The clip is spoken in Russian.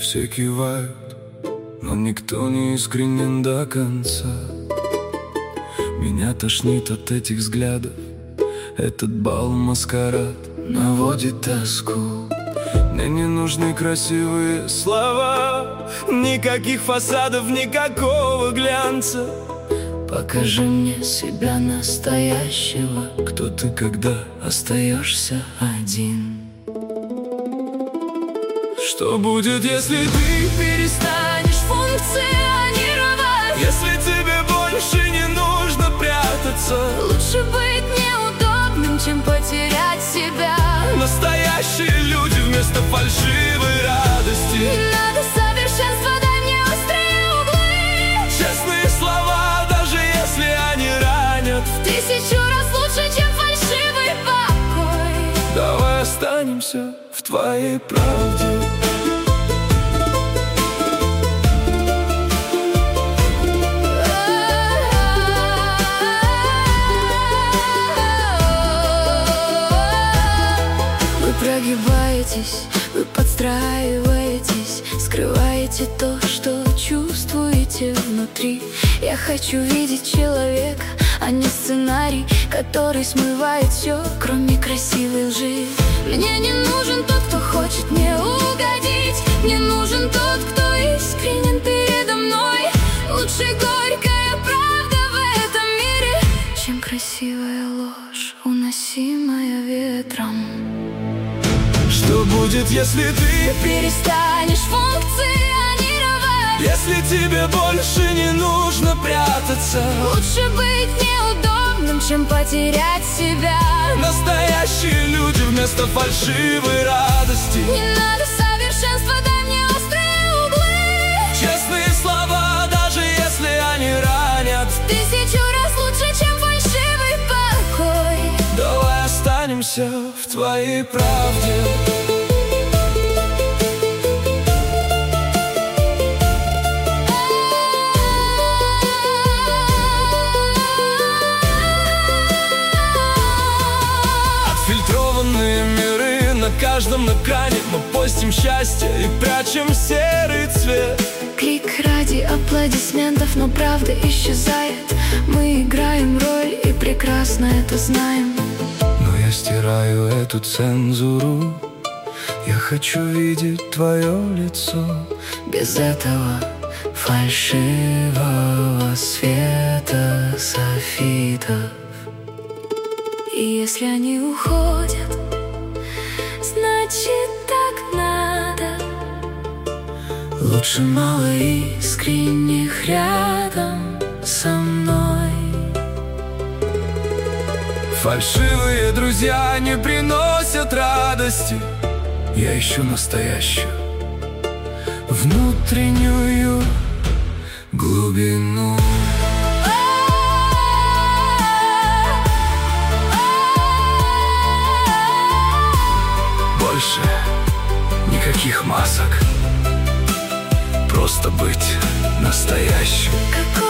Все кивают, но никто не искренен до конца. Меня тошнит от этих взглядов. Этот бал маскарад наводит тоску. Мне не нужны красивые слова, никаких фасадов, никакого глянца. Покажи мне себя настоящего. Кто ты, когда остаешься один? Что будет, если ты перестанешь функционировать? Если тебе больше не нужно прятаться? Лучше быть неудобным, чем потерять себя. Настоящие люди вместо фальшивой радости. Не надо совершенства, дай мне острые углы. Честные слова, даже если они ранят, в 1000 раз лучше, чем фальшивый покой. Давай останемся в твоей правде. Прогибаетесь, вы подстраиваетесь, скрываете то, что чувствуете внутри. Я хочу видеть человека, а не сценарий, который смывает все, кроме красивой лжи. Мне не нужен тот, кто хочет мне угодить. Мне нужен тот, кто искренен передо мной. Лучше горькая правда в этом мире, чем красивая ложь, уносимая ветром. Что будет, если ты перестанешь функционировать? Если тебе больше не нужно прятаться? Лучше быть неудобным, чем потерять себя. Настоящие люди вместо фальшивой радости. Не надо совершенства, дай мне острые углы. Честные слова, даже если они ранят, в 1000 раз лучше, чем фальшивый покой. Давай останемся в твоей правде. Отфильтрованные миры на каждом экране. Мы постим счастье и прячем серый цвет. Клик ради аплодисментов, но правда исчезает. Мы играем роль и прекрасно это знаем. Но я стираю эту цензуру. Я хочу видеть твое лицо без этого фальшивого света софитов. И если они уходят, значит так надо. Лучше мало искренних рядом со мной. Фальшивые друзья не приносят радости. Я ищу настоящую, внутреннюю глубину. Больше никаких масок. Просто быть настоящим.